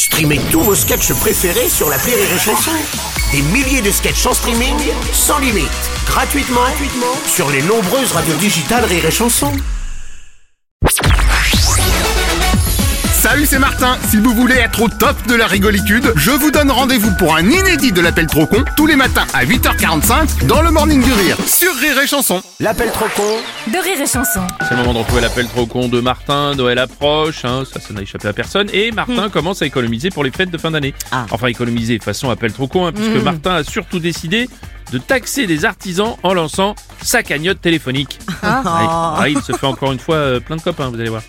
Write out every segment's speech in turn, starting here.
Streamez tous vos sketchs préférés sur l'appli Rire et Chanson. Des milliers de sketchs en streaming, sans limite, gratuitement sur les nombreuses radios digitales Rire et Chanson. Salut, c'est Martin. Si vous voulez être au top de la rigolitude, je vous donne rendez-vous pour un inédit de l'appel trop con tous les matins à 8h45 dans le Morning du Rire sur Rire et Chanson. L'appel trop con de Rire et Chanson. C'est le moment de retrouver l'appel trop con de Martin. Noël approche, ça n'a échappé à personne. Et Martin commence à économiser pour les fêtes de fin d'année. Enfin, économiser façon appel trop con, puisque Martin a surtout décidé de taxer les artisans en lançant sa cagnotte téléphonique. Il se fait encore une fois plein de copains, vous allez voir.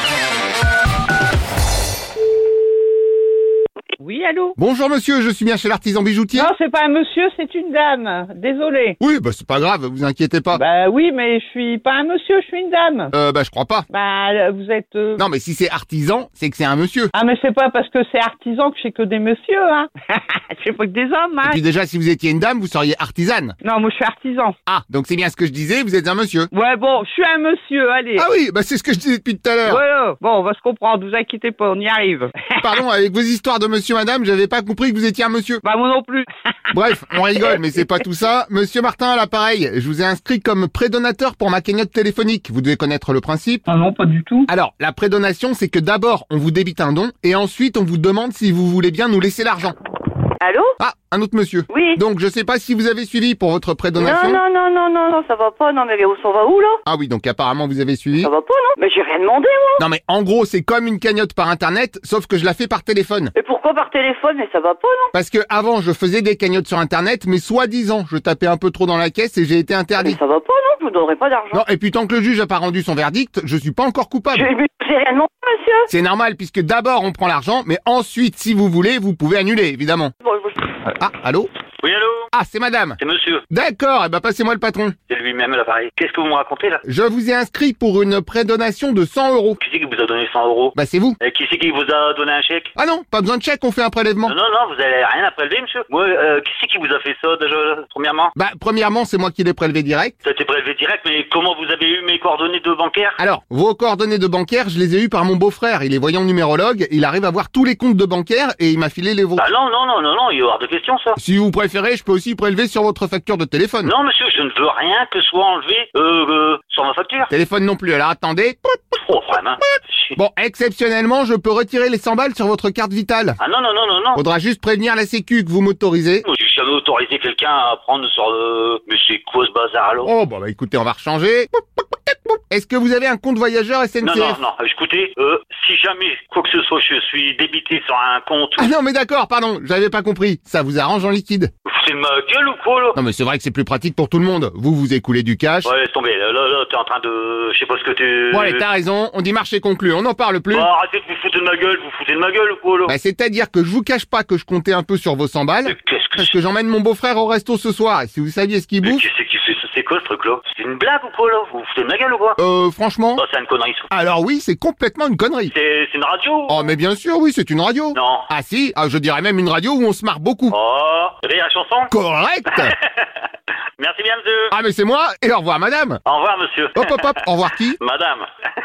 Oui, allô? Bonjour monsieur, je suis bien chez l'artisan bijoutier. Non, c'est pas un monsieur, c'est une dame. Désolé. Oui, c'est pas grave, vous inquiétez pas. Bah oui, mais je suis pas un monsieur, je suis une dame. Je crois pas. Bah, vous êtes... Non, mais si c'est artisan, c'est que c'est un monsieur. Ah, mais c'est pas parce que c'est artisan que je sais que des messieurs, hein. Je sais pas que des hommes, hein. Et puis déjà, si vous étiez une dame, vous seriez artisane. Non, moi je suis artisan. Ah, donc c'est bien ce que je disais, vous êtes un monsieur. Ouais, bon, je suis un monsieur, allez. Ah oui, c'est ce que je disais depuis tout à l'heure. Voilà. Bon, on va se comprendre, vous inquiétez pas, on y arrive. Pardon, avec vos histoires de monsieur, madame, j'avais pas compris que vous étiez un monsieur. Bah, moi non plus. Bref, on rigole, mais c'est pas tout ça. Monsieur Martin, à l'appareil, je vous ai inscrit comme prédonateur pour ma cagnotte téléphonique. Vous devez connaître le principe. Ah non, pas du tout. Alors, la prédonation, c'est que d'abord, on vous débite un don, et ensuite, on vous demande si vous voulez bien nous laisser l'argent. Allô? Ah, un autre monsieur. Oui. Donc, je sais pas si vous avez suivi pour votre prédonation. Non, ça va pas. Non, mais on va où, là? Ah oui, donc apparemment, vous avez suivi. Ça va pas, non? Mais j'ai rien demandé, moi. Non, mais en gros, c'est comme une cagnotte par Internet, sauf que je la fais par téléphone. Et pourquoi par téléphone? Mais ça va pas, non? Parce que avant, je faisais des cagnottes sur Internet, mais soi-disant, je tapais un peu trop dans la caisse et j'ai été Mais interdit. ça va pas, non? Je vous donnerai pas d'argent. Non, et puis tant que le juge a pas rendu son verdict, je suis pas encore coupable. J'ai rien demandé, monsieur. C'est normal, puisque d'abord, on prend l'argent, mais ensuite, si vous voulez, vous pouvez annuler, évidemment. Bon, Ah, allô? Oui, allô? Ah, c'est madame. C'est monsieur. D'accord, passez-moi le patron. C'est lui-même à l'appareil. Qu'est-ce que vous me racontez, là? Je vous ai inscrit pour une prédonation de 100 €. Qui c'est qui vous a donné 100 €? C'est vous. Et qui c'est qui vous a donné un chèque? Ah non, pas besoin de chèque, on fait un prélèvement. Non, vous avez rien à prélever, monsieur. Moi, qui c'est qui vous a fait ça, déjà, premièrement? Premièrement, c'est moi qui l'ai prélevé direct. Ça a été prélevé direct, mais comment vous avez eu mes coordonnées de bancaire? Alors, vos coordonnées de bancaire, je les ai eues par mon beau-frère. Il est voyant numérologue, il arrive à voir tous les comptes de bancaire et il m'a filé les vôtres. Ah non, il y a hors de question, ça. Si vous préférez, je peux aussi prélever sur votre facture de téléphone. Non, monsieur, je ne veux rien que soit enlevé, sur ma facture. Téléphone non plus, alors attendez. Oh, vraiment. Bon, exceptionnellement, je peux retirer les 100 balles sur votre carte vitale. Ah non. Faudra juste prévenir la sécu que vous m'autorisez. Moi, j'ai jamais autorisé quelqu'un à prendre sur le... Mais c'est quoi ce bazar, alors? Oh, écoutez, on va rechanger. Est-ce que vous avez un compte voyageur SNCF? Non, écoutez, si jamais, quoi que ce soit, je suis débité sur un compte... Ah non, mais d'accord, pardon, j'avais pas compris. Ça vous arrange en liquide. Vous foutez de ma gueule ou quoi, là? Non, mais c'est vrai que c'est plus pratique pour tout le monde. Vous écoulez du cash. Ouais, laisse tomber, là, t'es en train de... Je sais pas ce que tu... Bon, allez, t'as raison, on dit marché conclu, on n'en parle plus. Bah, arrêtez de vous foutre de ma gueule, ou quoi, là? C'est-à-dire que je vous cache pas que je comptais un peu sur vos 100 balles. Mais qu'est-ce que Parce que j'emmène mon beau-frère au resto ce soir, et si vous saviez ce qu'il Mais bouffe... qui c'est qui fait ça? C'est quoi, ce truc-là? C'est une blague ou quoi, là? Vous vous foutez de ma gueule ou quoi? Franchement... Oh, c'est une connerie, ça. Alors oui, c'est complètement une connerie. C'est une radio? Oh, mais bien sûr, oui, c'est une radio. Non. Ah si, je dirais même une radio où on se marre beaucoup. Oh, Rire la chanson? Correct. Merci bien, monsieur. Ah, mais c'est moi, et au revoir, madame. Au revoir, monsieur. Hop, au revoir qui? Madame.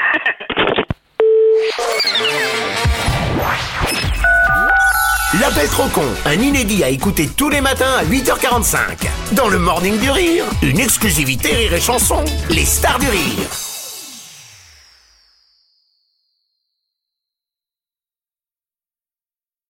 L'appel trop con, un inédit à écouter tous les matins à 8h45. Dans le Morning du Rire, une exclusivité Rire et Chanson, les stars du rire.